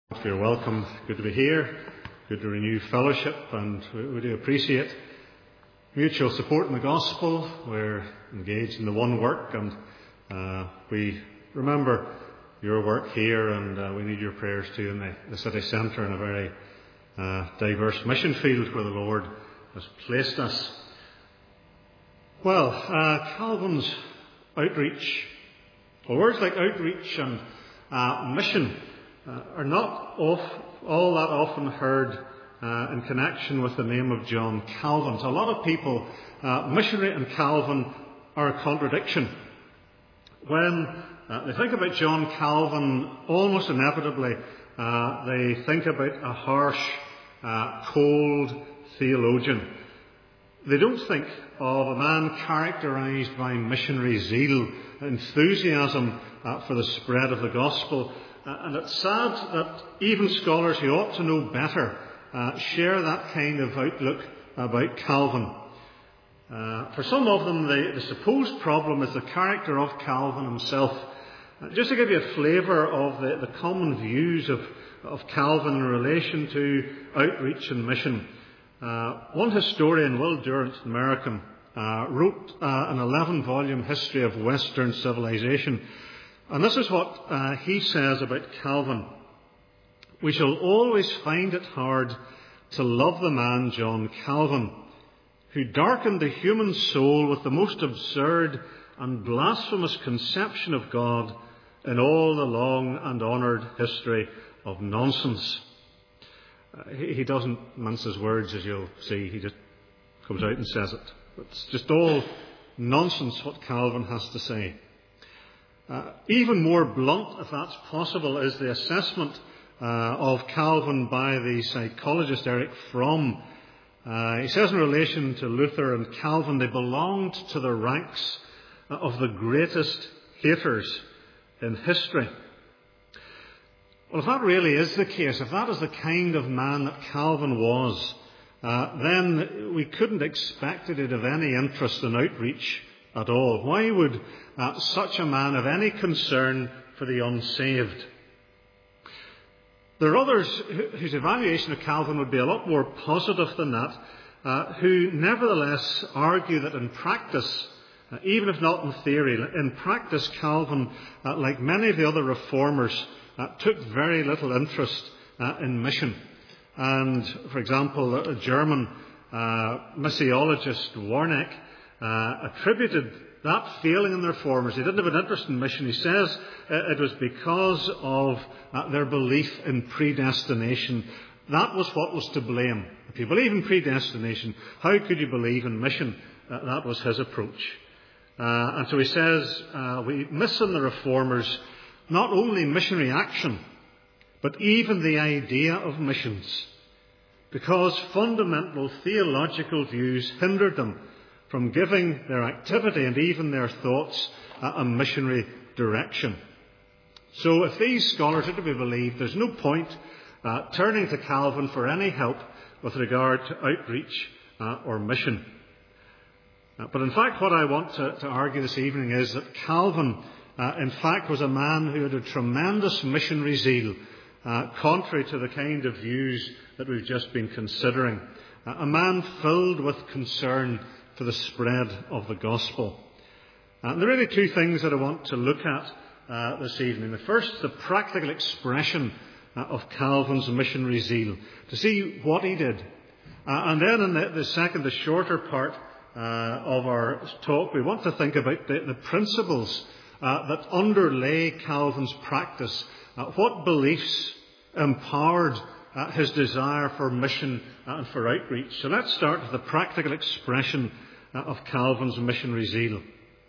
You're welcome. Good to be here. Good to renew fellowship, and we do appreciate mutual support in the gospel. We're engaged in the one work, and we remember your work here, and we need your prayers too in the city centre, in a very diverse mission field where the Lord has placed us. Well, Calvin's outreach, well, words like outreach and mission are not all that often heard in connection with the name of John Calvin. To a lot of people, missionary and Calvin are a contradiction. When they think about John Calvin, almost inevitably they think about a harsh, cold theologian. They don't think of a man characterised by missionary zeal, enthusiasm for the spread of the gospel. And it's sad that even scholars who ought to know better share that kind of outlook about Calvin. For some of them, the supposed problem is the character of Calvin himself. Just to give you a flavour of the common views of Calvin in relation to outreach and mission. One historian, Will Durant, American, wrote an 11-volume history of Western civilization. And this is what he says about Calvin. We shall always find it hard to love the man John Calvin, who darkened the human soul with the most absurd and blasphemous conception of God in all the long and honoured history of nonsense. He doesn't mince his words, as you'll see. He just comes out and says it. It's just all nonsense what Calvin has to say. Even more blunt, if that's possible, is the assessment of Calvin by the psychologist Erich Fromm. He says in relation to Luther and Calvin, they belonged to the ranks of the greatest haters in history. Well, if that really is the case, if that is the kind of man that Calvin was, then we couldn't expect it to have any interest in outreach at all. Why would such a man have any concern for the unsaved? There are others whose evaluation of Calvin would be a lot more positive than that, who nevertheless argue that in practice, even if not in theory, in practice Calvin, like many of the other reformers, took very little interest in mission. And, for example, a German missiologist, Warneck, attributed that failing in the reformers. He didn't have an interest in mission. He says it was because of their belief in predestination. That was what was to blame. If you believe in predestination, how could you believe in mission? That was his approach. And so he says we miss in the reformers not only missionary action, but even the idea of missions, because fundamental theological views hindered them from giving their activity and even their thoughts a missionary direction. So if these scholars are to be believed, there's no point turning to Calvin for any help with regard to outreach or mission. But in fact, what I want to argue this evening is that Calvin, in fact, was a man who had a tremendous missionary zeal, contrary to the kind of views that we've just been considering. A man filled with concern for the spread of the gospel. There are really two things that I want to look at this evening. The first, the practical expression of Calvin's missionary zeal, to see what he did. And then in the second, the shorter part of our talk, we want to think about the principles that underlay Calvin's practice. What beliefs empowered his desire for mission and for outreach. So let's start with the practical expression of Calvin's missionary zeal.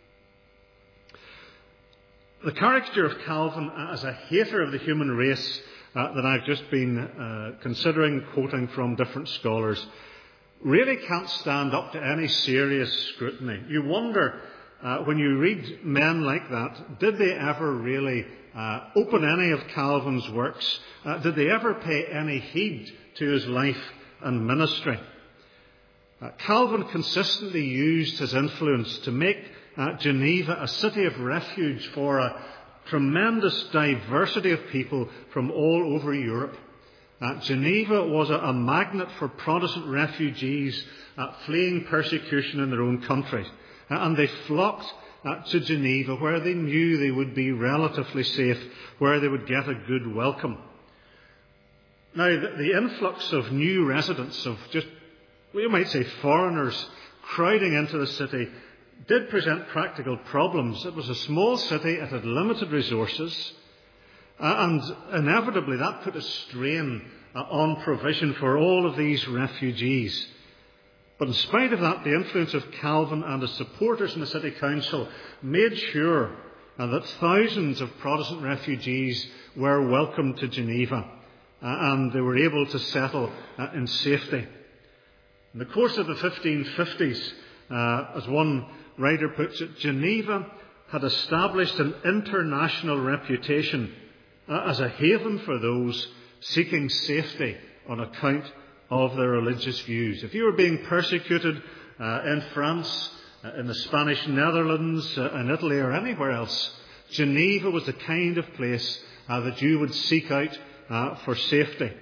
The caricature of Calvin as a hater of the human race that I've just been considering, quoting from different scholars, really can't stand up to any serious scrutiny. You wonder, when you read men like that, did they ever really open any of Calvin's works? Did they ever pay any heed to his life and ministry? Calvin consistently used his influence to make Geneva a city of refuge for a tremendous diversity of people from all over Europe. Geneva was a magnet for Protestant refugees fleeing persecution in their own country. And they flocked to Geneva, where they knew they would be relatively safe, where they would get a good welcome. Now, the influx of new residents, of just, we might say, foreigners crowding into the city, did present practical problems. It was a small city, it had limited resources, and inevitably that put a strain on provision for all of these refugees. But in spite of that, the influence of Calvin and his supporters in the city council made sure that thousands of Protestant refugees were welcomed to Geneva, and they were able to settle in safety. In the course of the 1550s, as one writer puts it, Geneva had established an international reputation as a haven for those seeking safety on account of their religious views. If you were being persecuted in France, in the Spanish Netherlands, in Italy or anywhere else, Geneva was the kind of place that you would seek out for safety.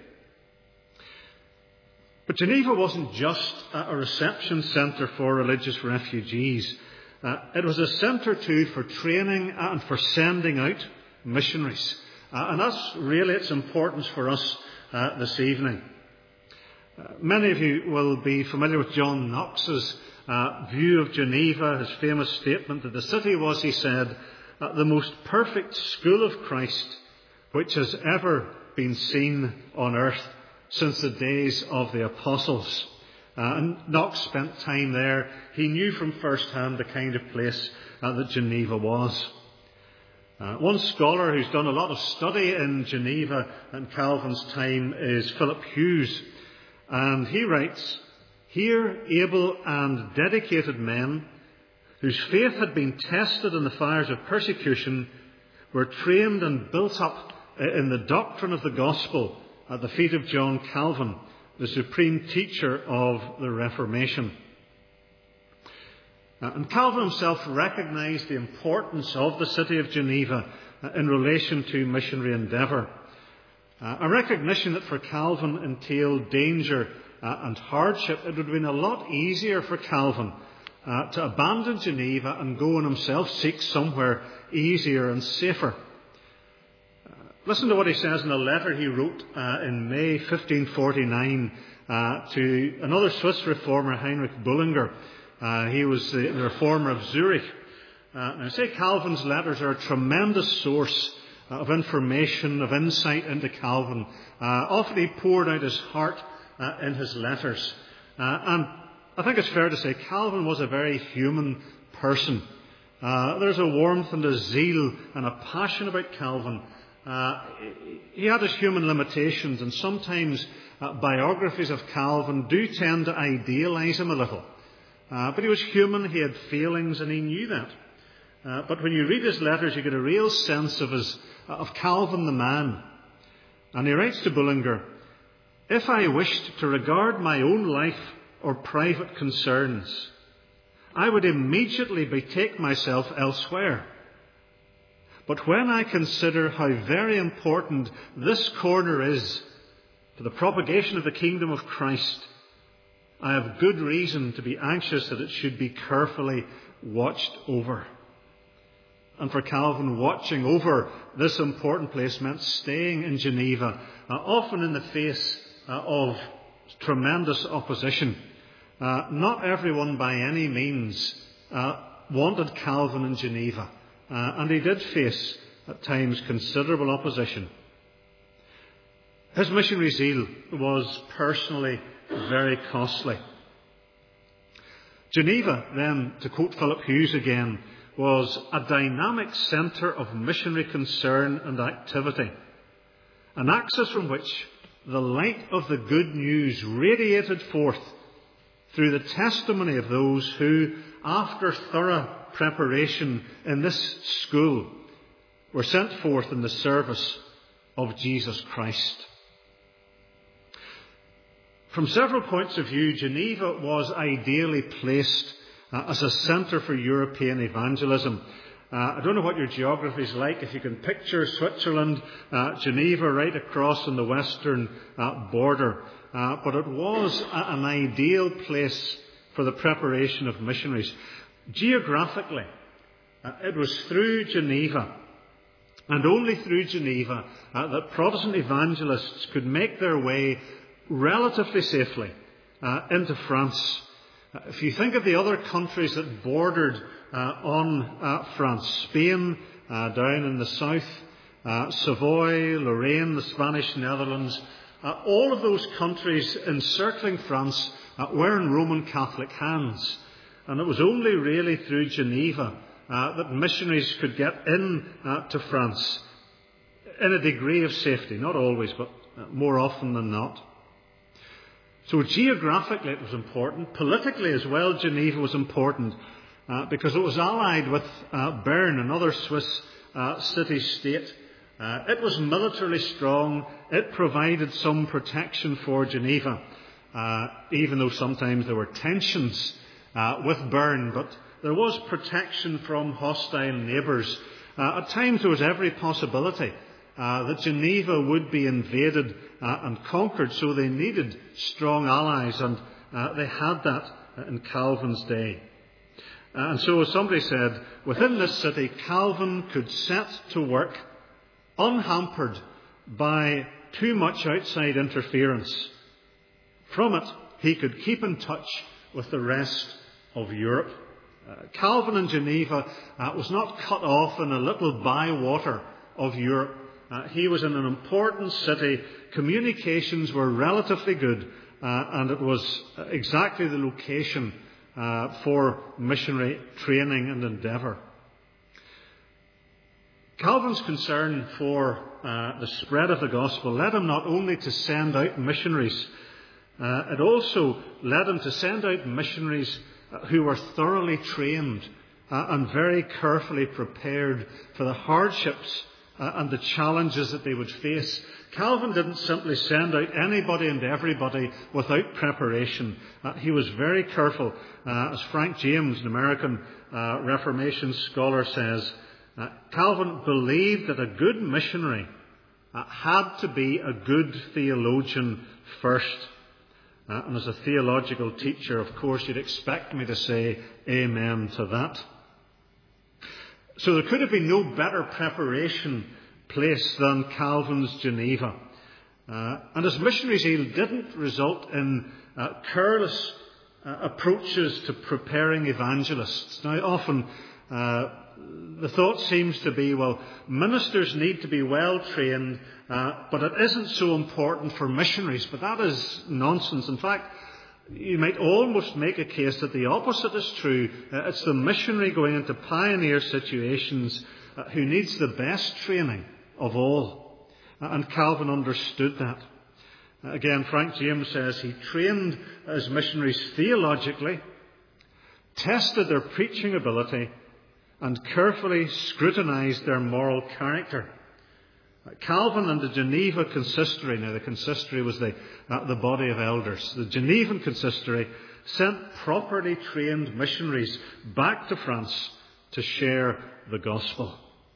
But Geneva wasn't just a reception centre for religious refugees. It was a centre too for training and for sending out missionaries. And that's really its importance for us this evening. Many of you will be familiar with John Knox's view of Geneva, his famous statement that the city was, he said, the most perfect school of Christ which has ever been seen on earth since the days of the apostles. And Knox spent time there. He knew from first hand the kind of place that Geneva was. One scholar who's done a lot of study in Geneva in Calvin's time is Philip Hughes. And he writes, "Here able and dedicated men, whose faith had been tested in the fires of persecution, were trained and built up in the doctrine of the gospel at the feet of John Calvin, the supreme teacher of the Reformation." And Calvin himself recognized the importance of the city of Geneva in relation to missionary endeavour. A recognition that for Calvin entailed danger and hardship. It would have been a lot easier for Calvin to abandon Geneva and go and himself seek somewhere easier and safer. Listen to what he says in a letter he wrote in May 1549 to another Swiss reformer, Heinrich Bullinger. He was the reformer of Zurich. Now, I say Calvin's letters are a tremendous source of information, of insight into Calvin. Often he poured out his heart in his letters. And I think it's fair to say Calvin was a very human person. There's a warmth and a zeal and a passion about Calvin. He had his human limitations, and sometimes biographies of Calvin do tend to idealise him a little. But he was human, he had feelings, and he knew that. But when you read his letters, you get a real sense of Calvin the man. And he writes to Bullinger, "If I wished to regard my own life or private concerns, I would immediately betake myself elsewhere. But when I consider how very important this corner is for the propagation of the kingdom of Christ, I have good reason to be anxious that it should be carefully watched over." And for Calvin, watching over this important place meant staying in Geneva, often in the face of tremendous opposition. Not everyone by any means wanted Calvin in Geneva, and he did face at times considerable opposition. His missionary zeal was personally very costly. Geneva, then, to quote Philip Hughes again, was a dynamic centre of missionary concern and activity, an axis from which the light of the good news radiated forth through the testimony of those who, after thorough preparation in this school, were sent forth in the service of Jesus Christ. From several points of view, Geneva was ideally placed as a centre for European evangelism. I don't know what your geography is like, if you can picture Switzerland, Geneva right across on the western border. But it was an ideal place for the preparation of missionaries. Geographically, it was through Geneva, and only through Geneva, that Protestant evangelists could make their way relatively safely into France. If you think of the other countries that bordered on France, Spain down in the south, Savoy, Lorraine, the Spanish Netherlands, all of those countries encircling France were in Roman Catholic hands. And it was only really through Geneva that missionaries could get in to France in a degree of safety. Not always, but more often than not. So geographically it was important. Politically as well, Geneva was important because it was allied with Bern, another Swiss city-state. It was militarily strong. It provided some protection for Geneva, even though sometimes there were tensions with Bern. But there was protection from hostile neighbours. At times there was every possibility that Geneva would be invaded and conquered, so they needed strong allies, and they had that in Calvin's day. And so, as somebody said, within this city, Calvin could set to work unhampered by too much outside interference. From it, he could keep in touch with the rest of Europe. Calvin in Geneva was not cut off in a little bywater of Europe. He was in an important city. Communications were relatively good, and it was exactly the location for missionary training and endeavour. Calvin's concern for the spread of the gospel led him not only to send out missionaries, it also led him to send out missionaries who were thoroughly trained and very carefully prepared for the hardships and the challenges that they would face. Calvin didn't simply send out anybody and everybody without preparation. He was very careful. As Frank James, an American Reformation scholar, says, Calvin believed that a good missionary had to be a good theologian first. And as a theological teacher, of course, you'd expect me to say amen to that. So there could have been no better preparation place than Calvin's Geneva. And as missionary zeal didn't result in careless approaches to preparing evangelists. Now, often the thought seems to be, well, ministers need to be well trained, but it isn't so important for missionaries. But that is nonsense. In fact, you might almost make a case that the opposite is true. It's the missionary going into pioneer situations who needs the best training of all. And Calvin understood that. Again, Frank James says he trained his missionaries theologically, tested their preaching ability, and carefully scrutinised their moral character. Calvin and the Geneva Consistory, now the consistory was the body of elders, the Genevan Consistory sent properly trained missionaries back to France to share the gospel.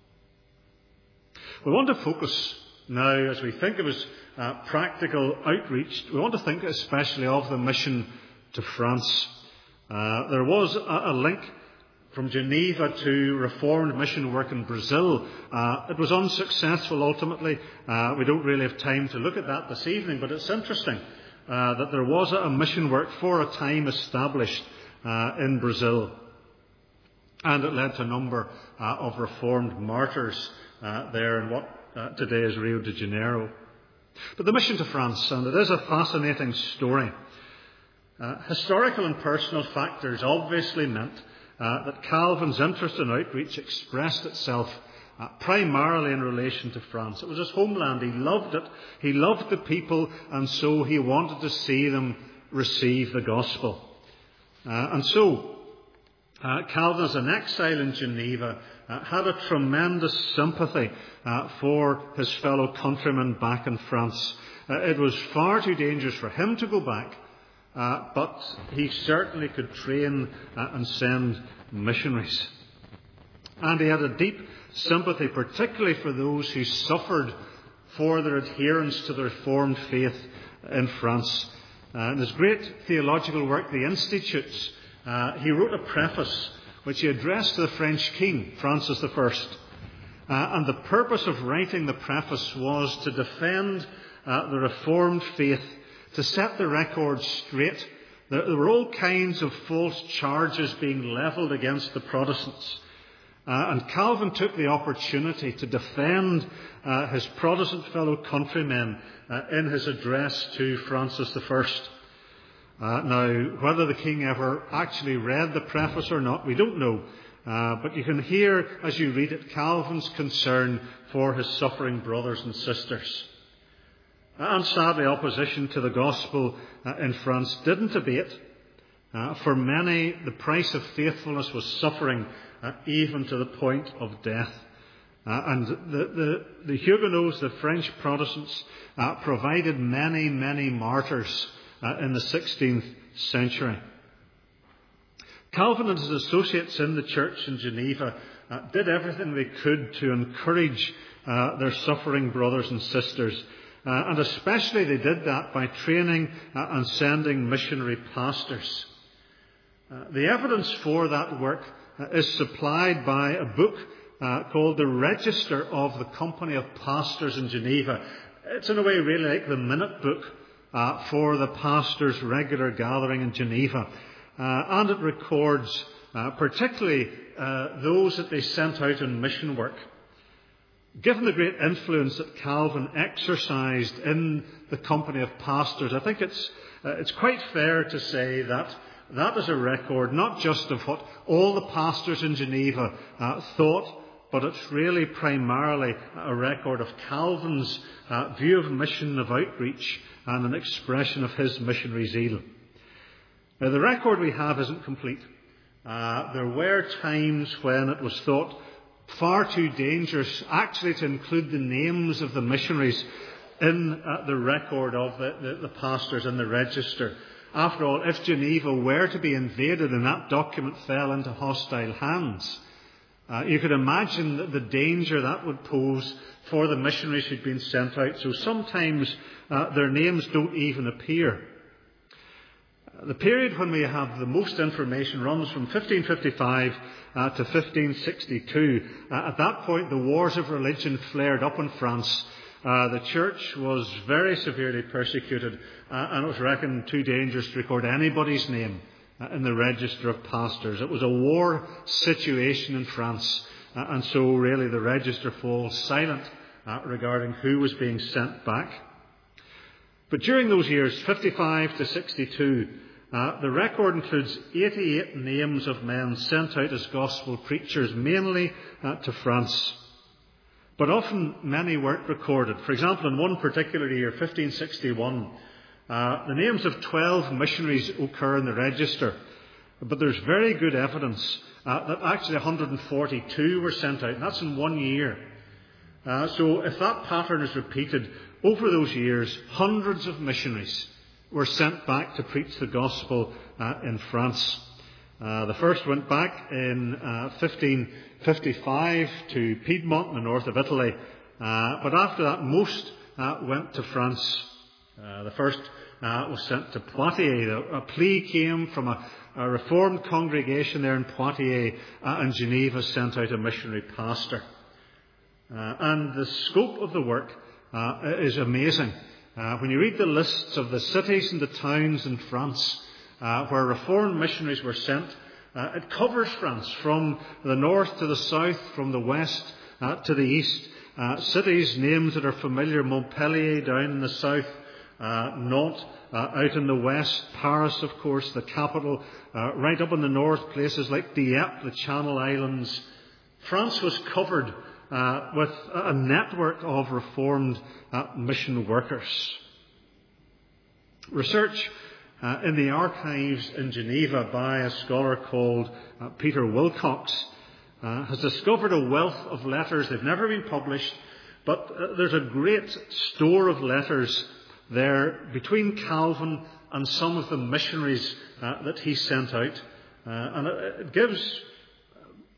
We want to focus now, as we think of his practical outreach, we want to think especially of the mission to France. There was a link from Geneva to Reformed mission work in Brazil. It was unsuccessful ultimately. We don't really have time to look at that this evening, but it's interesting that there was a mission work for a time established in Brazil. And it led to a number of Reformed martyrs there in what today is Rio de Janeiro. But the mission to France, and it is a fascinating story. Historical and personal factors obviously meant that Calvin's interest in outreach expressed itself primarily in relation to France. It was his homeland. He loved it. He loved the people, and so he wanted to see them receive the gospel. And so Calvin, as an exile in Geneva, had a tremendous sympathy for his fellow countrymen back in France. It was far too dangerous for him to go back, but he certainly could train and send missionaries. And he had a deep sympathy, particularly for those who suffered for their adherence to the Reformed faith in France. In his great theological work, The Institutes, he wrote a preface which he addressed to the French king, Francis I. And the purpose of writing the preface was to defend the Reformed faith, to set the record straight. There were all kinds of false charges being levelled against the Protestants. And Calvin took the opportunity to defend his Protestant fellow countrymen in his address to Francis I. Now, whether the king ever actually read the preface or not, we don't know. But you can hear, as you read it, Calvin's concern for his suffering brothers and sisters. And sadly, opposition to the gospel in France didn't abate. For many, the price of faithfulness was suffering, even to the point of death. And the Huguenots, the French Protestants, provided many, many martyrs in the 16th century. Calvin and his associates in the church in Geneva did everything they could to encourage their suffering brothers and sisters. And especially they did that by training and sending missionary pastors. The evidence for that work is supplied by a book called The Register of the Company of Pastors in Geneva. It's in a way really like the minute book for the pastors' regular gathering in Geneva. And it records particularly those that they sent out in mission work. Given the great influence that Calvin exercised in the company of pastors, I think it's quite fair to say that that is a record not just of what all the pastors in Geneva thought, but it's really primarily a record of Calvin's view of mission, of outreach, and an expression of his missionary zeal. Now, the record we have isn't complete. There were times when it was thought far too dangerous actually to include the names of the missionaries in the record of the pastors in the register. After all, if Geneva were to be invaded and that document fell into hostile hands, you could imagine the danger that would pose for the missionaries who'd been sent out. So sometimes their names don't even appear. The period when we have the most information runs from 1555 to 1562. At that point, the wars of religion flared up in France. The church was very severely persecuted, and it was reckoned too dangerous to record anybody's name in the register of pastors. It was a war situation in France, and so really the register falls silent regarding who was being sent back. But during those years, 55 to 62, the record includes 88 names of men sent out as gospel preachers, mainly to France. But often many weren't recorded. For example, in one particular year, 1561, the names of 12 missionaries occur in the register. But there's very good evidence that actually 142 were sent out, and that's in 1 year. So if that pattern is repeated over those years, hundreds of missionaries were sent back to preach the gospel in France. The first went back in 1555 to Piedmont in the north of Italy. But after that, most went to France. The first was sent to Poitiers. A plea came from a reformed congregation there in Poitiers, and Geneva sent out a missionary pastor. And the scope of the work is amazing. When you read the lists of the cities and the towns in France where reformed missionaries were sent, it covers France from the north to the south, from the west to the east. Cities, names that are familiar: Montpellier down in the south, Nantes out in the west, Paris, of course, the capital, right up in the north, places like Dieppe, the Channel Islands. France was covered with a network of reformed mission workers. Research in the archives in Geneva by a scholar called Peter Wilcox has discovered a wealth of letters. They've never been published, but there's a great store of letters there between Calvin and some of the missionaries that he sent out. And it gives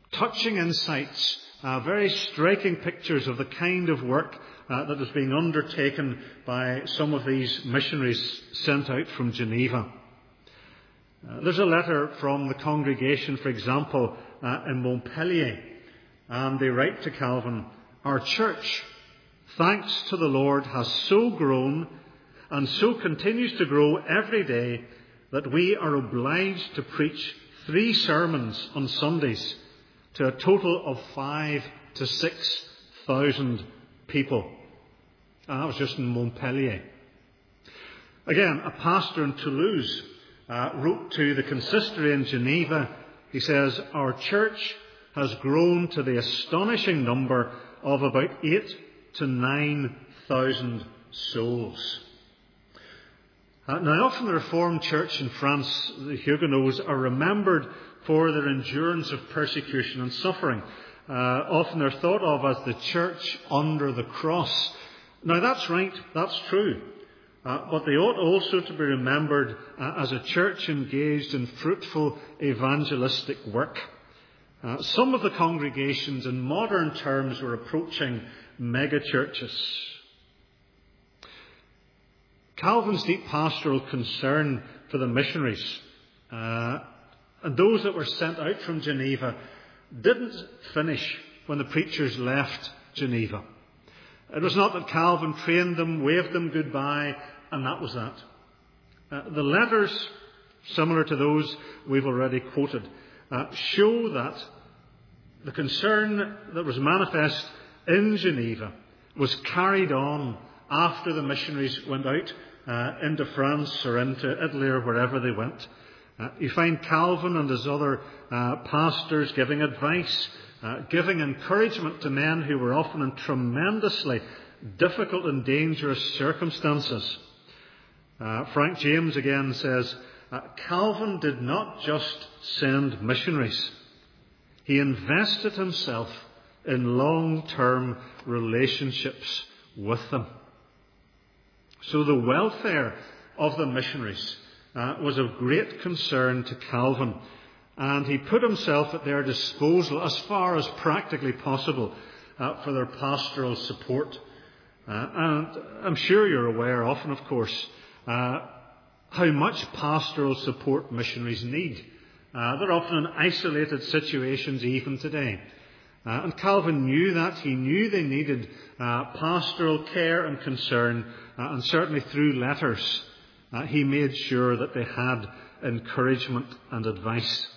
touching insights, very striking pictures of the kind of work that is being undertaken by some of these missionaries sent out from Geneva. There's a letter from the congregation, for example, in Montpellier, and they write to Calvin, "Our church, thanks to the Lord, has so grown and so continues to grow every day that we are obliged to preach 3 sermons on Sundays to a total of 5,000 to 6,000 people." And that was just in Montpellier. Again, a pastor in Toulouse wrote to the consistory in Geneva. He says, "Our church has grown to the astonishing number of about 8,000 to 9,000 souls." Now, often the Reformed Church in France, the Huguenots, are remembered for their endurance of persecution and suffering. Often they're thought of as the church under the cross. Now, that's right, that's true. But they ought also to be remembered as a church engaged in fruitful evangelistic work. Some of the congregations in modern terms were approaching megachurches. Calvin's deep pastoral concern for the missionaries and those that were sent out from Geneva didn't finish when the preachers left Geneva. It was not that Calvin trained them, waved them goodbye, and that was that. The letters, similar to those we've already quoted, show that the concern that was manifest in Geneva was carried on after the missionaries went out into France or into Italy or wherever they went. You find Calvin and his other pastors giving advice, giving encouragement to men who were often in tremendously difficult and dangerous circumstances. Frank James again says, Calvin did not just send missionaries. He invested himself in long-term relationships with them. So the welfare of the missionaries was of great concern to Calvin, and he put himself at their disposal as far as practically possible for their pastoral support. And I'm sure you're aware often, of course, how much pastoral support missionaries need. They're often in isolated situations even today. And Calvin knew that. He knew they needed pastoral care and concern, and certainly through letters he made sure that they had encouragement and advice.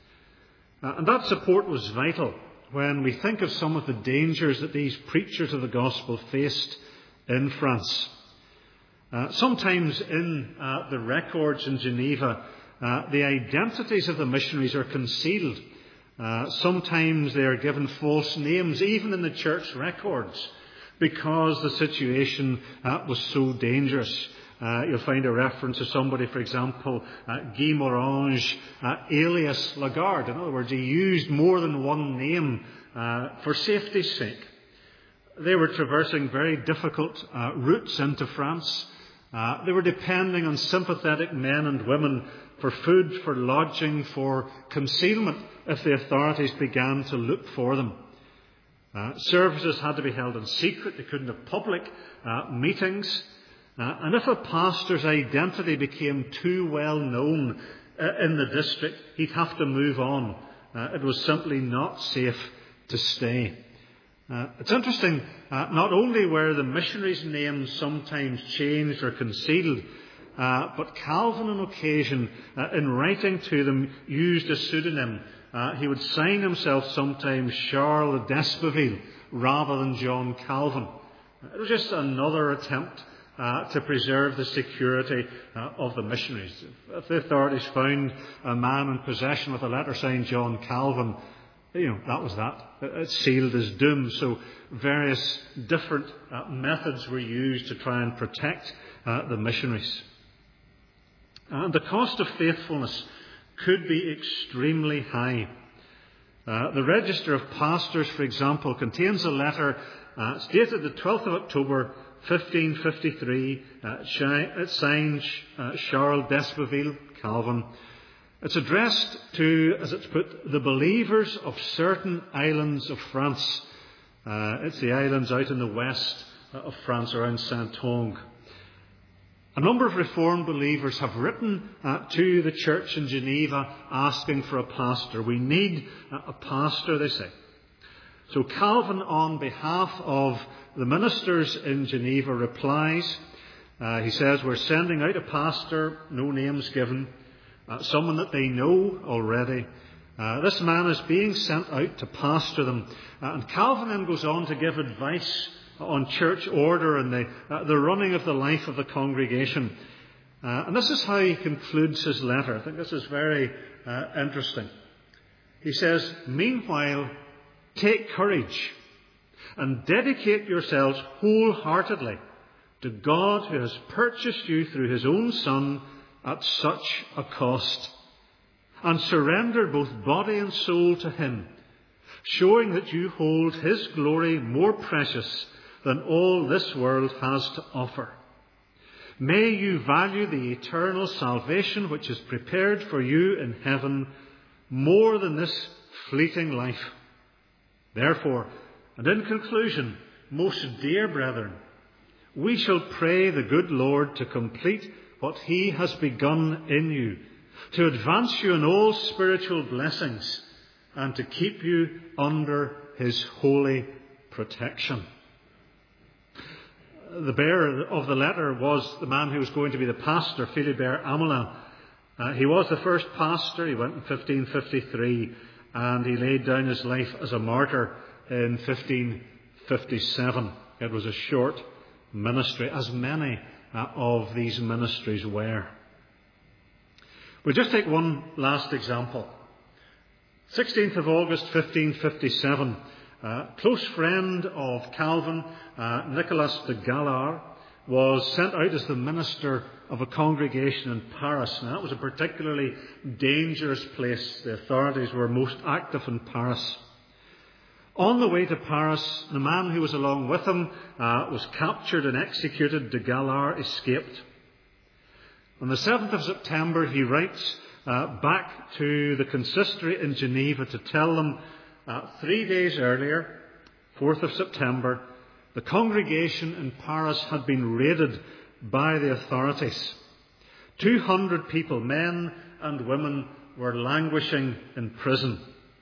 And that support was vital when we think of some of the dangers that these preachers of the gospel faced in France. Sometimes in the records in Geneva, the identities of the missionaries are concealed. Sometimes they are given false names, even in the church records, because the situation was so dangerous. You'll find a reference to somebody, for example, Guy Morange, alias Lagarde. In other words, he used more than one name for safety's sake. They were traversing very difficult routes into France. They were depending on sympathetic men and women for food, for lodging, for concealment if the authorities began to look for them. Services had to be held in secret. They couldn't have public meetings. And if a pastor's identity became too well known in the district, he'd have to move on. It was simply not safe to stay. It's interesting, not only were the missionaries' names sometimes changed or concealed, but Calvin on occasion, in writing to them, used a pseudonym. He would sign himself sometimes Charles d'Espaville rather than John Calvin. It was just another attempt to preserve the security of the missionaries. If the authorities found a man in possession with a letter signed John Calvin, that was that. It sealed his doom. So various different methods were used to try and protect the missionaries. And the cost of faithfulness could be extremely high. The Register of Pastors, for example, contains a letter dated the 12th of October 1553, signed Charles d'Espaville, Calvin. It's addressed to, as it's put, the believers of certain islands of France. It's the islands out in the west of France, around Saint-Onge. A number of Reformed believers have written to the church in Geneva asking for a pastor. We need a pastor, they say. So Calvin, on behalf of the ministers in Geneva, replies. He says, we're sending out a pastor, no names given, someone that they know already. This man is being sent out to pastor them. And Calvin then goes on to give advice on church order and the running of the life of the congregation. And this is how he concludes his letter. I think this is very interesting. He says, meanwhile, take courage and dedicate yourselves wholeheartedly to God who has purchased you through his own Son at such a cost, and surrender both body and soul to him, showing that you hold his glory more precious than all this world has to offer. May you value the eternal salvation which is prepared for you in heaven more than this fleeting life. Therefore, and in conclusion, most dear brethren, we shall pray the good Lord to complete what he has begun in you, to advance you in all spiritual blessings, and to keep you under his holy protection. The bearer of the letter was the man who was going to be the pastor, Philibert Amelin. He was the first pastor. He went in 1553, and he laid down his life as a martyr in 1557. It was a short ministry, as many of these ministries were. We'll just take one last example. 16th of August 1557, close friend of Calvin, Nicolas de Galard, was sent out as the minister of a congregation in Paris. Now, that was a particularly dangerous place. The authorities were most active in Paris. On the way to Paris, the man who was along with him was captured and executed. De Galard escaped. On the 7th of September, he writes back to the consistory in Geneva to tell them 3 days earlier, 4th of September, the congregation in Paris had been raided by the authorities. 200 people, men and women, were languishing in prison.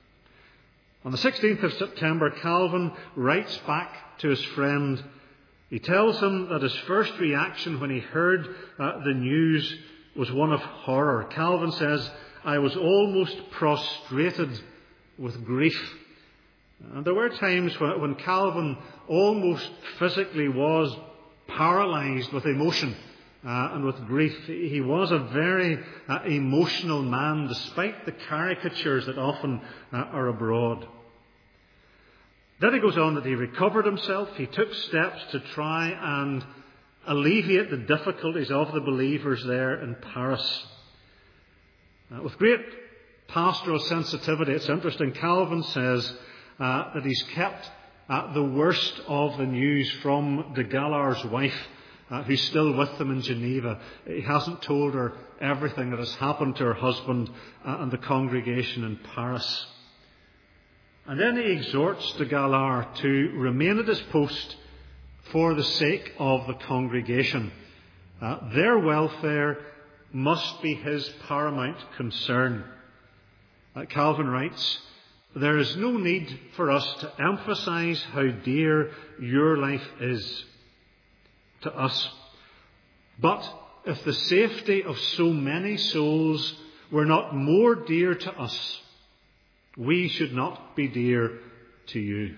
On the 16th of September, Calvin writes back to his friend. He tells him that his first reaction when he heard the news was one of horror. Calvin says, I was almost prostrated with grief. And there were times when Calvin almost physically was paralyzed with emotion and with grief. He was a very emotional man, despite the caricatures that often are abroad. Then he goes on that he recovered himself. He took steps to try and alleviate the difficulties of the believers there in Paris. With great pastoral sensitivity, it's interesting, Calvin says that he's kept the worst of the news from de Galard's wife, who's still with them in Geneva. He hasn't told her everything that has happened to her husband and the congregation in Paris. And then he exhorts de Galard to remain at his post for the sake of the congregation. Their welfare must be his paramount concern. Calvin writes, there is no need for us to emphasize how dear your life is to us. But if the safety of so many souls were not more dear to us, we should not be dear to you.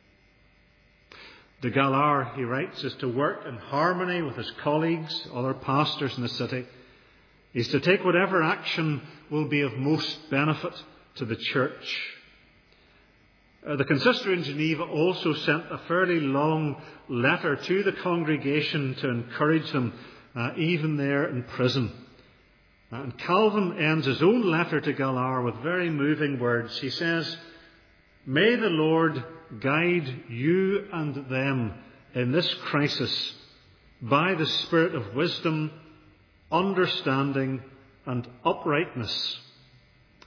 De Galard, he writes, is to work in harmony with his colleagues, other pastors in the city. He's to take whatever action will be of most benefit to the church. The consistory in Geneva also sent a fairly long letter to the congregation to encourage them, even there in prison. And Calvin ends his own letter to Galard with very moving words. He says, may the Lord guide you and them in this crisis by the spirit of wisdom, understanding and uprightness,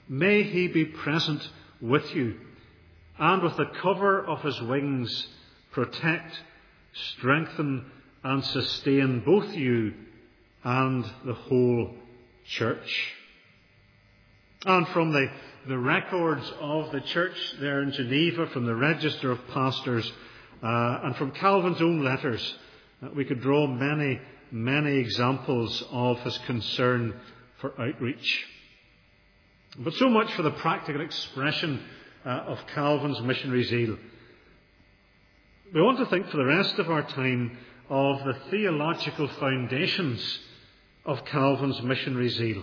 May he be present with you, and with the cover of his wings protect, strengthen and sustain both you and the whole church. And from the records of the church there in Geneva, from the Register of Pastors, and from Calvin's own letters, we could draw many, many examples of his concern for outreach. But so much for the practical expression of Calvin's missionary zeal. We want to think for the rest of our time of the theological foundations of Calvin's missionary zeal.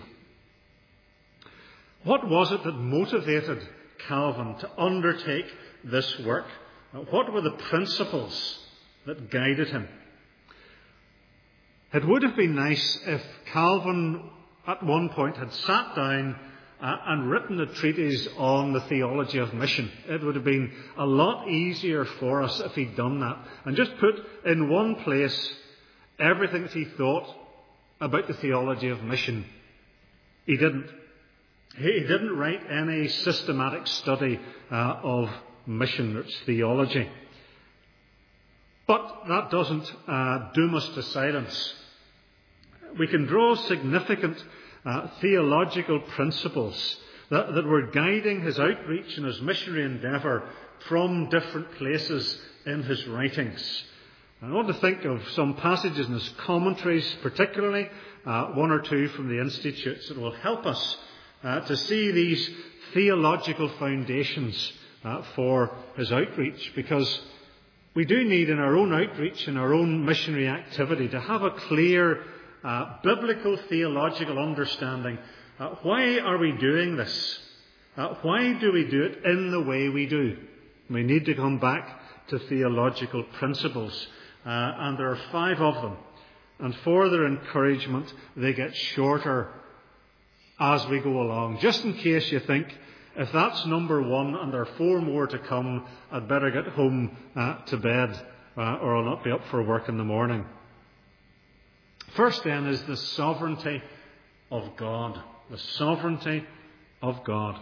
What was it that motivated Calvin to undertake this work? What were the principles that guided him? It would have been nice if Calvin at one point had sat down and written a treatise on the theology of mission. It would have been a lot easier for us if he'd done that and just put in one place everything that he thought about the theology of mission. He didn't. He didn't write any systematic study of mission or its theology. But that doesn't doom us to silence. We can draw significant theological principles that were guiding his outreach and his missionary endeavour from different places in his writings. I want to think of some passages in his commentaries, particularly one or two from the Institutes, that will help us to see these theological foundations for his outreach, because we do need in our own outreach and our own missionary activity to have a clear biblical theological understanding. Why are we doing this? Why do we do it in the way we do? We need to come back to theological principles, and there are 5 of them. And for their encouragement, they get shorter as we go along. Just in case you think, if that's number 1 and there are 4 more to come, I'd better get home to bed or I'll not be up for work in the morning. First then is the sovereignty of God. The sovereignty of God.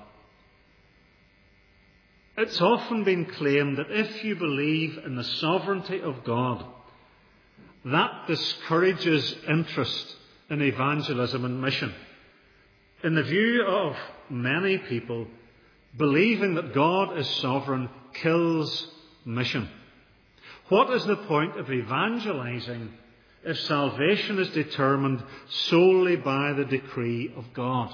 It's often been claimed that if you believe in the sovereignty of God, that discourages interest in evangelism and mission. In the view of many people, believing that God is sovereign kills mission. What is the point of evangelizing if salvation is determined solely by the decree of God?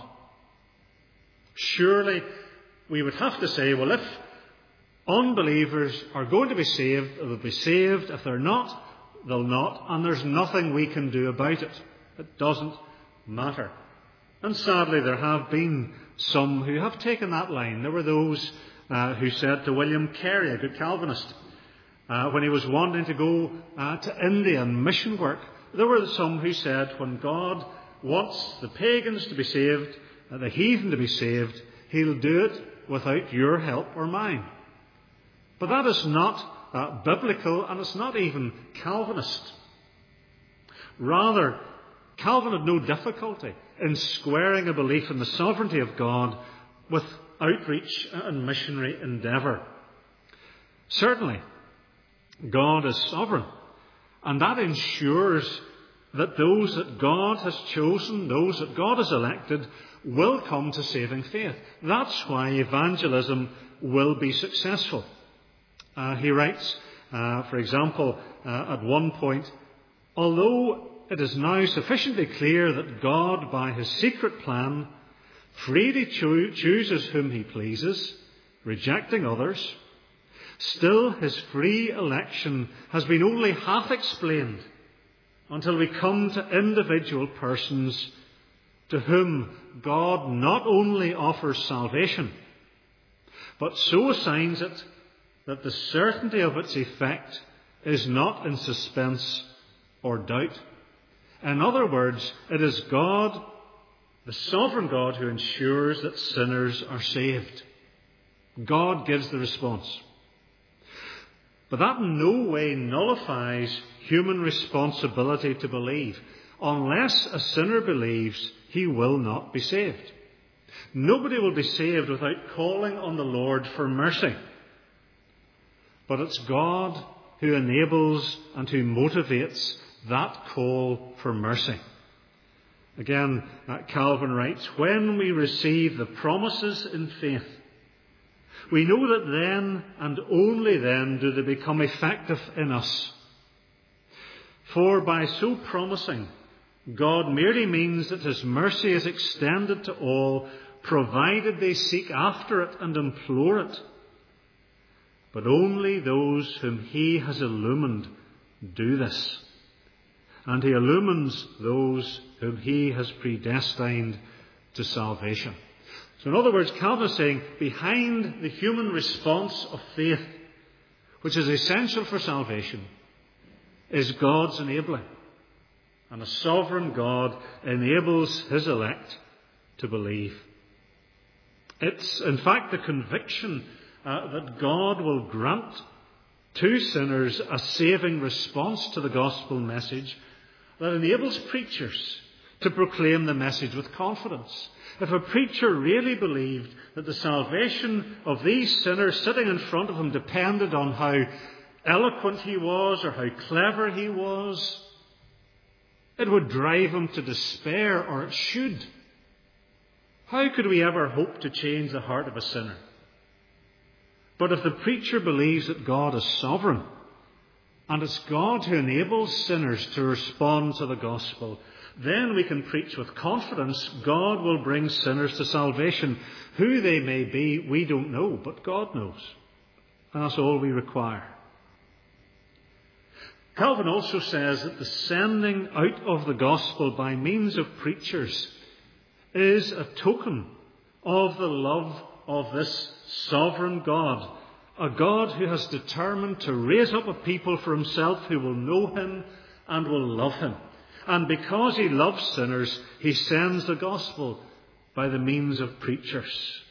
Surely we would have to say, well, if unbelievers are going to be saved, they'll be saved. If they're not, they'll not. And there's nothing we can do about it. It doesn't matter. And sadly, there have been some who have taken that line. There were those who said to William Carey, a good Calvinist, when he was wanting to go to India and mission work, there were some who said, when God wants the pagans to be saved, the heathen to be saved, he'll do it without your help or mine. But that is not biblical, and it's not even Calvinist. Rather, Calvin had no difficulty in squaring a belief in the sovereignty of God with outreach and missionary endeavour. Certainly, God is sovereign, and that ensures that those that God has chosen, those that God has elected, will come to saving faith. That's why evangelism will be successful. He writes, for example, at one point, although it is now sufficiently clear that God, by his secret plan, freely chooses whom he pleases, rejecting others, still his free election has been only half explained until we come to individual persons to whom God not only offers salvation, but so assigns it that the certainty of its effect is not in suspense or doubt. In other words, it is God, the sovereign God, who ensures that sinners are saved. God gives the response. But that in no way nullifies human responsibility to believe. Unless a sinner believes, he will not be saved. Nobody will be saved without calling on the Lord for mercy. But it's God who enables and who motivates that call for mercy. Again, Calvin writes, when we receive the promises in faith, we know that then and only then do they become effective in us. For by so promising, God merely means that his mercy is extended to all, provided they seek after it and implore it. But only those whom he has illumined do this. And he illumines those whom he has predestined to salvation. So in other words, Calvin is saying, behind the human response of faith, which is essential for salvation, is God's enabling. And a sovereign God enables his elect to believe. It's, in fact, the conviction that God will grant to sinners a saving response to the gospel message that enables preachers to proclaim the message with confidence. If a preacher really believed that the salvation of these sinners sitting in front of him depended on how eloquent he was or how clever he was, it would drive him to despair, or it should. How could we ever hope to change the heart of a sinner? But if the preacher believes that God is sovereign, and it's God who enables sinners to respond to the gospel, then we can preach with confidence God will bring sinners to salvation. Who they may be, we don't know, but God knows. And that's all we require. Calvin also says that the sending out of the gospel by means of preachers is a token of the love of this sovereign God, a God who has determined to raise up a people for himself who will know him and will love him. And because he loves sinners, he sends the gospel by the means of preachers.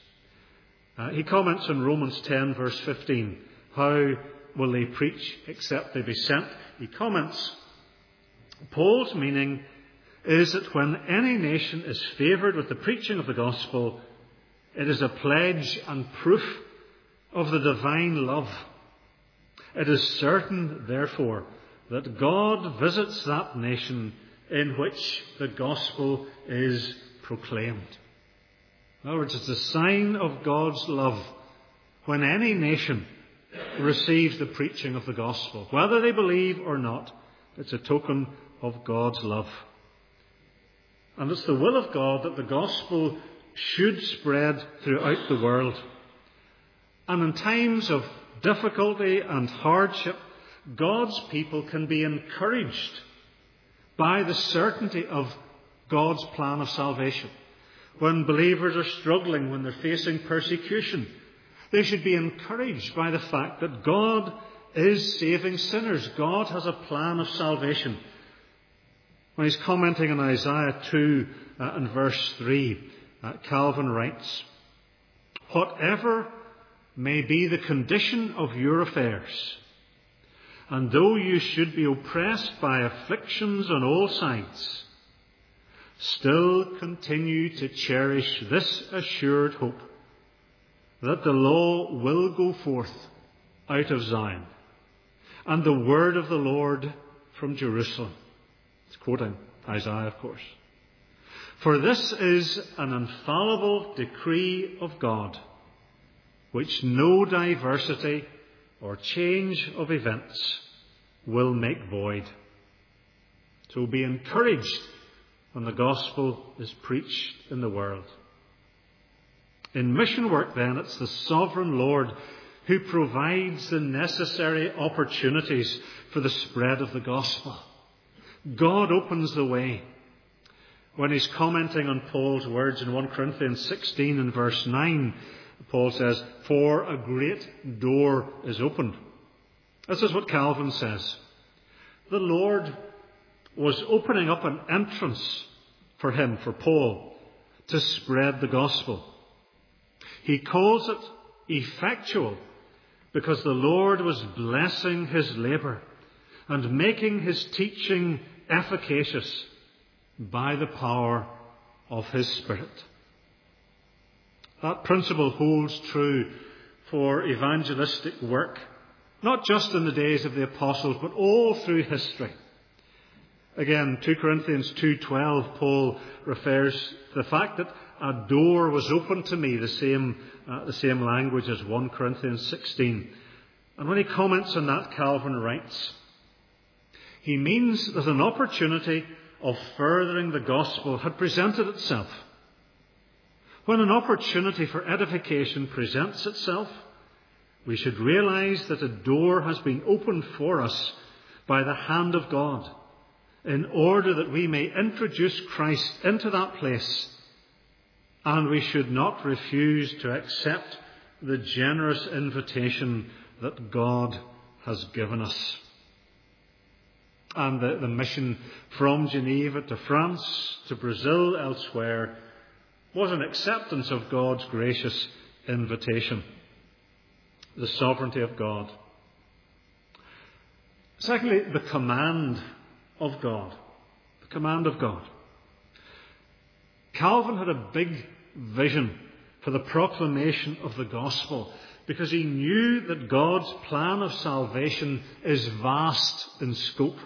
He comments on Romans 10 verse 15. How will they preach except they be sent? He comments, Paul's meaning is that when any nation is favoured with the preaching of the gospel, it is a pledge and proof of the divine love. It is certain, therefore, that God visits that nation in which the gospel is proclaimed. In other words, it's a sign of God's love when any nation receives the preaching of the gospel. Whether they believe or not, it's a token of God's love. And it's the will of God that the gospel should spread throughout the world. And in times of difficulty and hardship, God's people can be encouraged by the certainty of God's plan of salvation. When believers are struggling, when they're facing persecution, they should be encouraged by the fact that God is saving sinners. God has a plan of salvation. When he's commenting on Isaiah 2 and verse 3, Calvin writes, whatever may be the condition of your affairs, and though you should be oppressed by afflictions on all sides, still continue to cherish this assured hope, that the law will go forth out of Zion, and the word of the Lord from Jerusalem. It's quoting Isaiah, of course. For this is an infallible decree of God, which no diversity or change of events will make void. So be encouraged when the gospel is preached in the world. In mission work, then, it's the sovereign Lord who provides the necessary opportunities for the spread of the gospel. God opens the way. When he's commenting on Paul's words in 1 Corinthians 16 and verse 9, Paul says, for a great door is opened. This is what Calvin says. The Lord was opening up an entrance for him, for Paul, to spread the gospel. He calls it effectual because the Lord was blessing his labour and making his teaching efficacious by the power of his Spirit. That principle holds true for evangelistic work, not just in the days of the apostles, but all through history. Again, 2 Corinthians 2:12, Paul refers to the fact that a door was opened to me, the same language as 1 Corinthians 16. And when he comments on that, Calvin writes, he means that an opportunity of furthering the gospel had presented itself. When an opportunity for edification presents itself, we should realize that a door has been opened for us by the hand of God, in order that we may introduce Christ into that place, and we should not refuse to accept the generous invitation that God has given us. And the mission from Geneva to France, to Brazil, elsewhere, was an acceptance of God's gracious invitation. The sovereignty of God. Secondly, the command of God. The command of God. Calvin had a big vision for the proclamation of the gospel, because he knew that God's plan of salvation is vast in scope.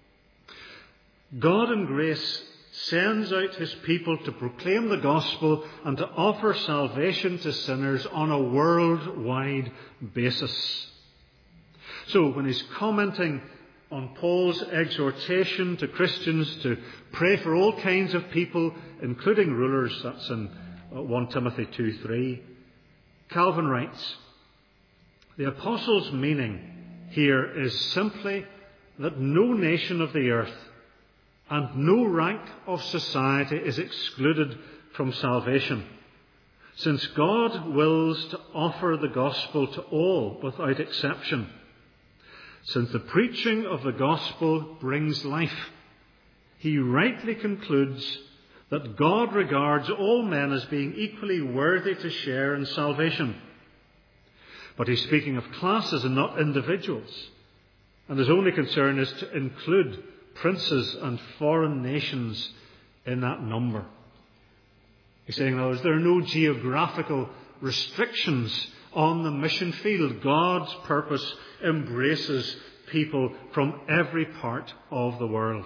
God in grace sends out his people to proclaim the gospel and to offer salvation to sinners on a worldwide basis. So when he's commenting on Paul's exhortation to Christians to pray for all kinds of people, including rulers, that's in 1 Timothy 2:3, Calvin writes, the apostle's meaning here is simply that no nation of the earth and no rank of society is excluded from salvation, since God wills to offer the gospel to all without exception. Since the preaching of the gospel brings life, he rightly concludes that God regards all men as being equally worthy to share in salvation. But he's speaking of classes and not individuals, and his only concern is to include princes and foreign nations in that number. He's saying, in other words, there are no geographical restrictions on the mission field. God's purpose embraces people from every part of the world.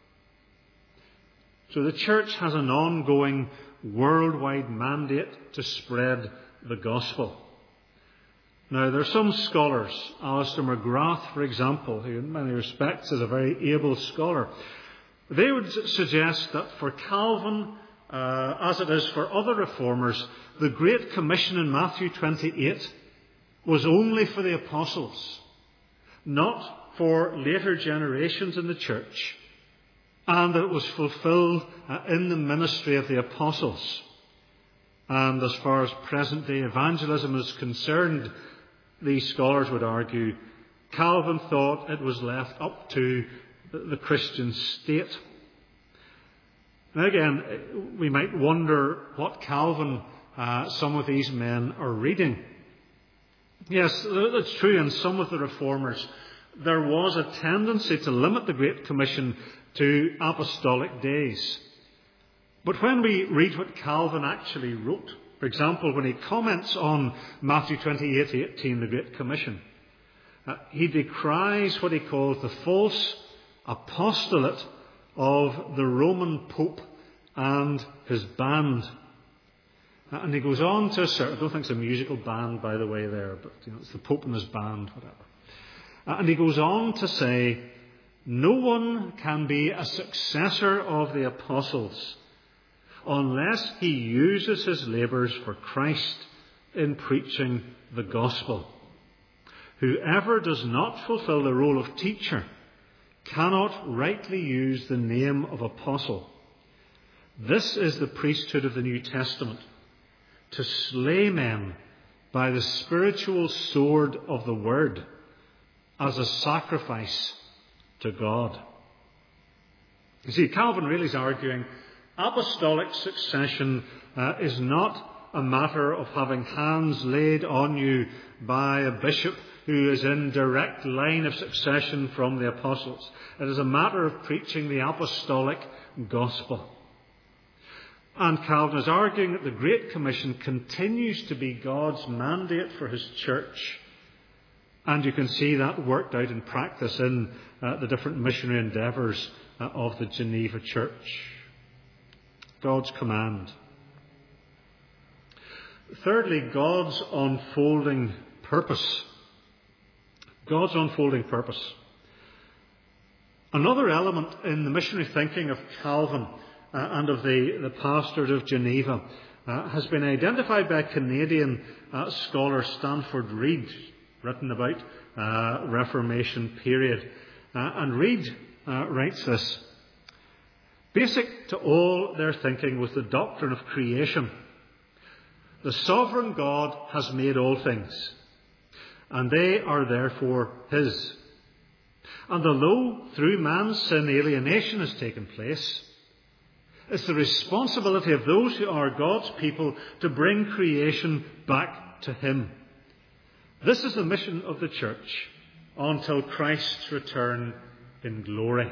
So the church has an ongoing worldwide mandate to spread the gospel. Now, there are some scholars, Alistair McGrath, for example, who in many respects is a very able scholar. They would suggest that for Calvin, as it is for other reformers, the Great Commission in Matthew 28 was only for the apostles, not for later generations in the church, and that it was fulfilled in the ministry of the apostles. And as far as present-day evangelism is concerned, these scholars would argue, Calvin thought it was left up to the Christian state. Now again, we might wonder what Calvin, some of these men are reading. Yes, it's true, in some of the reformers, there was a tendency to limit the Great Commission to apostolic days. But when we read what Calvin actually wrote, for example, when he comments on Matthew 28:18, the Great Commission, he decries what he calls the false apostolate of the Roman Pope and his band. And he goes on to assert, I don't think it's a musical band, by the way, there, but it's the Pope and his band, whatever. And he goes on to say, no one can be a successor of the apostles unless he uses his labours for Christ in preaching the gospel. Whoever does not fulfil the role of teacher cannot rightly use the name of apostle. This is the priesthood of the New Testament, to slay men by the spiritual sword of the word as a sacrifice to God. You see, Calvin really is arguing apostolic succession is not a matter of having hands laid on you by a bishop who is in direct line of succession from the apostles. It is a matter of preaching the apostolic gospel. And Calvin is arguing that the Great Commission continues to be God's mandate for his church. And you can see that worked out in practice in the different missionary endeavours of the Geneva Church. God's command. Thirdly, God's unfolding purpose. God's unfolding purpose. Another element in the missionary thinking of Calvin and of the pastorate of Geneva has been identified by Canadian scholar Stanford Reid, written about Reformation period. And Reid writes this: basic to all their thinking was the doctrine of creation. The sovereign God has made all things, and they are therefore his. And although through man's sin alienation has taken place, it's the responsibility of those who are God's people to bring creation back to him. This is the mission of the church until Christ's return in glory.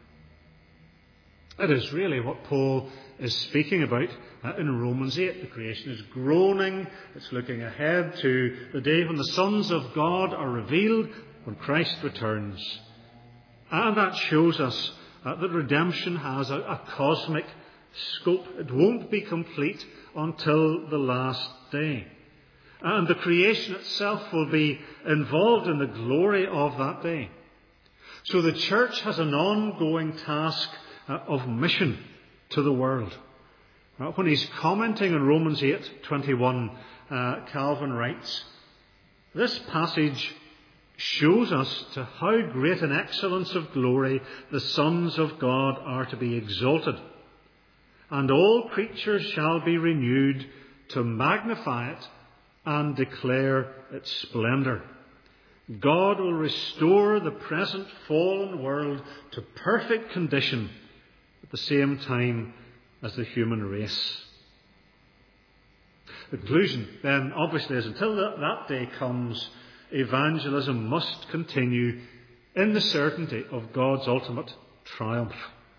It is really what Paul is speaking about in Romans 8. The creation is groaning. It's looking ahead to the day when the sons of God are revealed, when Christ returns. And that shows us that redemption has a cosmic scope. It won't be complete until the last day. And the creation itself will be involved in the glory of that day. So the church has an ongoing task of mission to the world. When he's commenting on Romans 8:21, Calvin writes, this passage shows us to how great an excellence of glory the sons of God are to be exalted. And all creatures shall be renewed to magnify it and declare its splendour. God will restore the present fallen world to perfect condition at the same time as the human race. The conclusion then obviously is until that day comes, evangelism must continue in the certainty of God's ultimate triumph.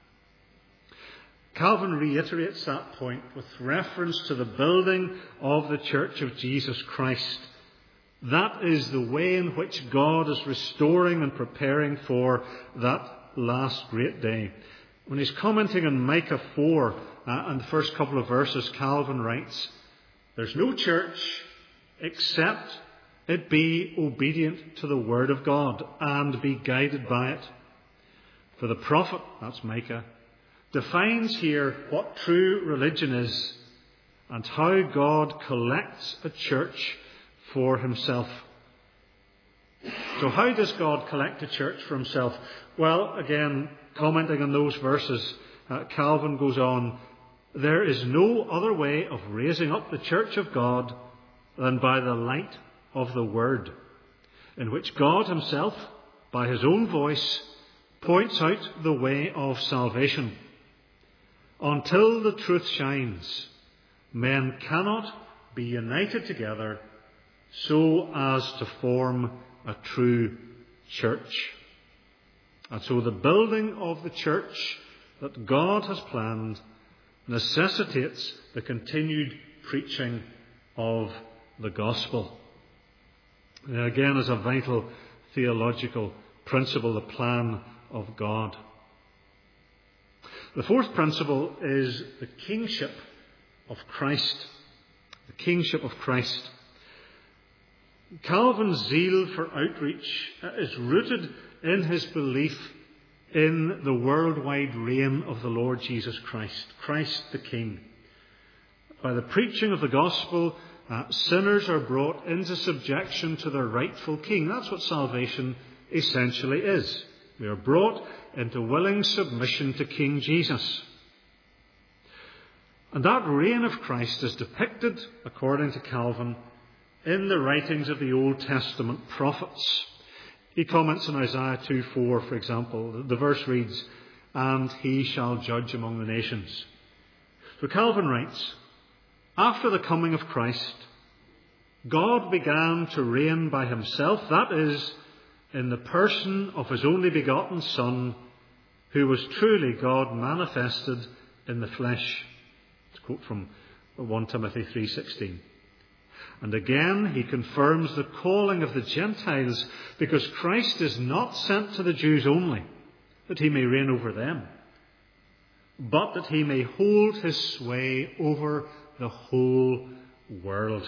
Calvin reiterates that point with reference to the building of the Church of Jesus Christ. That is the way in which God is restoring and preparing for that last great day. When he's commenting on Micah 4 and the first couple of verses, Calvin writes, there's no church except it be obedient to the word of God and be guided by it. For the prophet, that's Micah, defines here what true religion is and how God collects a church for himself. So how does God collect a church for himself? Well, again, commenting on those verses, Calvin goes on, there is no other way of raising up the church of God than by the light of the Word, in which God himself, by his own voice, points out the way of salvation. Until the truth shines, men cannot be united together so as to form a true church. And so the building of the church that God has planned necessitates the continued preaching of the gospel. Again, as a vital theological principle, the plan of God. The fourth principle is the kingship of Christ. The kingship of Christ. Calvin's zeal for outreach is rooted in his belief in the worldwide reign of the Lord Jesus Christ, Christ the King. By the preaching of the gospel, sinners are brought into subjection to their rightful King. That's what salvation essentially is. We are brought into willing submission to King Jesus. And that reign of Christ is depicted, according to Calvin, in the writings of the Old Testament prophets. He comments on Isaiah 2:4, for example. The verse reads, and he shall judge among the nations. So Calvin writes, after the coming of Christ, God began to reign by himself, that is, in the person of his only begotten Son, who was truly God manifested in the flesh. It's a quote from 1 Timothy 3:16. And again, he confirms the calling of the Gentiles, because Christ is not sent to the Jews only, that he may reign over them, but that he may hold his sway over the whole world.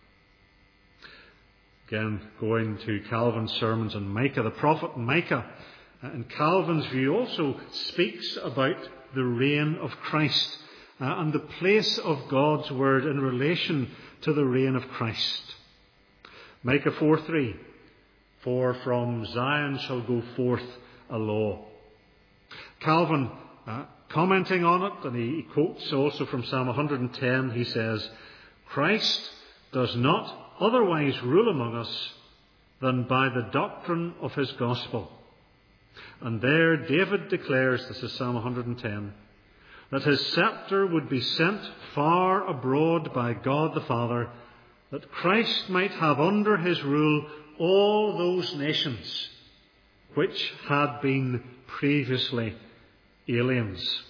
Again, going to Calvin's sermons on Micah, the prophet Micah, in Calvin's view, also speaks about the reign of Christ and the place of God's word in relation to the reign of Christ. Micah 4:3, for from Zion shall go forth a law. Calvin, commenting on it, and he quotes also from Psalm 110, he says, Christ does not otherwise rule among us than by the doctrine of his gospel. And there David declares, this is Psalm 110, that his scepter would be sent far abroad by God the Father, that Christ might have under his rule all those nations which had been previously aliens.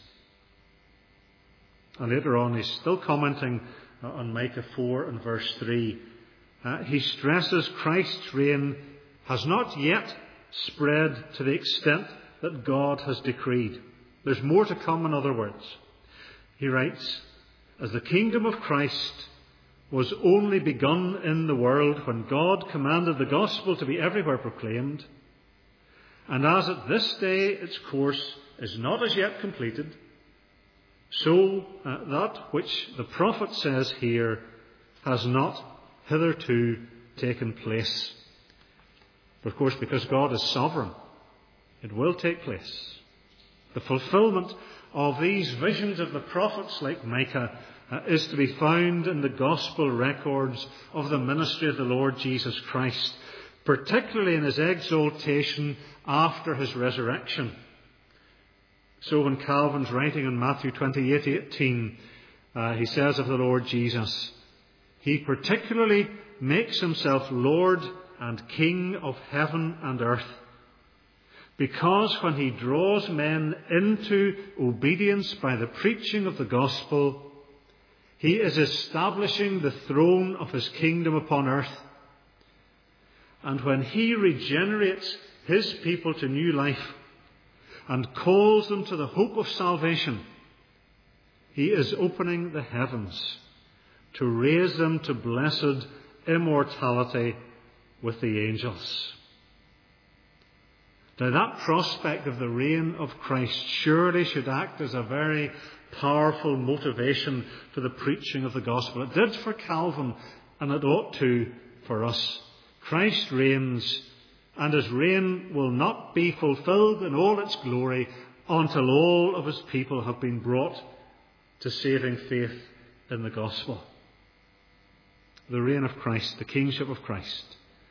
And later on, he's still commenting on Micah 4 and verse 3. He stresses Christ's reign has not yet spread to the extent that God has decreed. There's more to come, in other words. He writes, as the kingdom of Christ was only begun in the world when God commanded the gospel to be everywhere proclaimed, and as at this day its course is not as yet completed, so that which the prophet says here has not hitherto taken place. But of course, because God is sovereign, it will take place. The fulfillment of these visions of the prophets like Micah is to be found in the gospel records of the ministry of the Lord Jesus Christ, particularly in his exaltation after his resurrection. So when Calvin's writing in Matthew 28:18, he says of the Lord Jesus, he particularly makes himself Lord and King of heaven and earth, because when he draws men into obedience by the preaching of the gospel, he is establishing the throne of his kingdom upon earth. And when he regenerates his people to new life and calls them to the hope of salvation, he is opening the heavens to raise them to blessed immortality with the angels. Now, that prospect of the reign of Christ surely should act as a very powerful motivation for the preaching of the gospel. It did for Calvin, and it ought to for us. Christ reigns, and his reign will not be fulfilled in all its glory until all of his people have been brought to saving faith in the gospel. The reign of Christ, the kingship of Christ.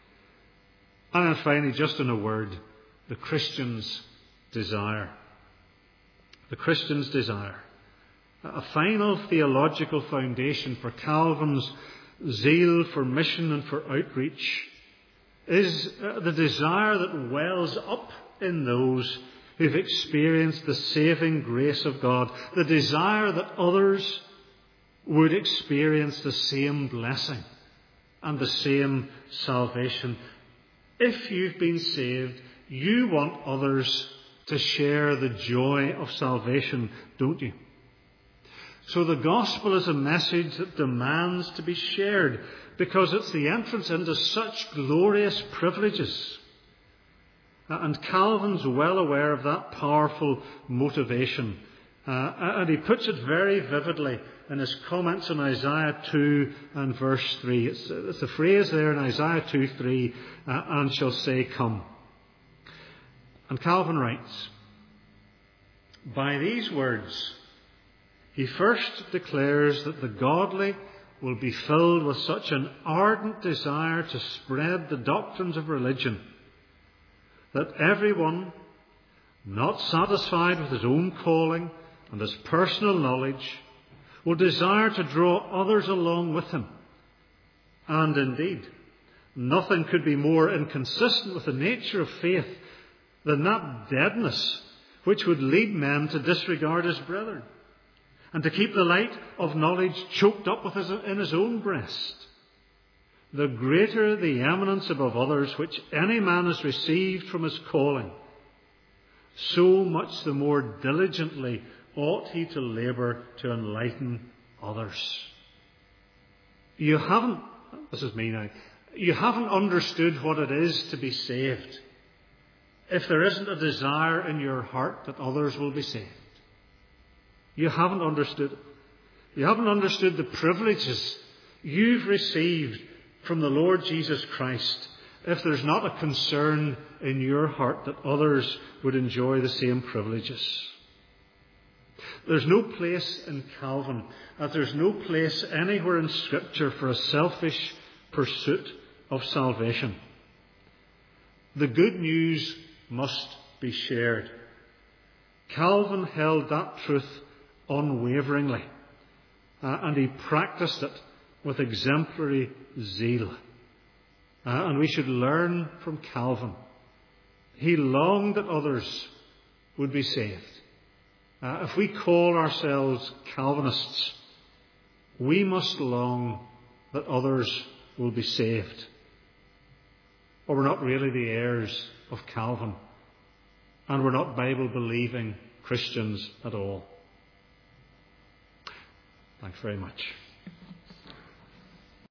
And then finally, just in a word, the Christian's desire. The Christian's desire. A final theological foundation for Calvin's zeal for mission and for outreach is the desire that wells up in those who've experienced the saving grace of God. The desire that others would experience the same blessing and the same salvation. If you've been saved, you want others to share the joy of salvation, don't you? So the gospel is a message that demands to be shared, because it's the entrance into such glorious privileges. And Calvin's well aware of that powerful motivation. And he puts it very vividly in his comments on Isaiah 2 and verse 3. It's a phrase there in Isaiah 2:3, and shall say, come. And Calvin writes, by these words, he first declares that the godly will be filled with such an ardent desire to spread the doctrines of religion that everyone, not satisfied with his own calling and his personal knowledge, will desire to draw others along with him. And indeed, nothing could be more inconsistent with the nature of faith than that deadness which would lead men to disregard his brethren. and to keep the light of knowledge choked up in his own breast. The greater the eminence above others which any man has received from his calling, so much the more diligently ought he to labour to enlighten others. This is me now, you haven't understood what it is to be saved if there isn't a desire in your heart that others will be saved. You haven't understood it. You haven't understood the privileges you've received from the Lord Jesus Christ if there's not a concern in your heart that others would enjoy the same privileges. There's no place in Calvin, as there's no place anywhere in Scripture for a selfish pursuit of salvation. The good news must be shared. Calvin held that truth unwaveringly, and he practiced it with exemplary zeal. And we should learn from Calvin. He longed that others would be saved. If we call ourselves Calvinists, we must long that others will be saved. Or we're not really the heirs of Calvin, and we're not Bible-believing Christians at all. Thanks very much.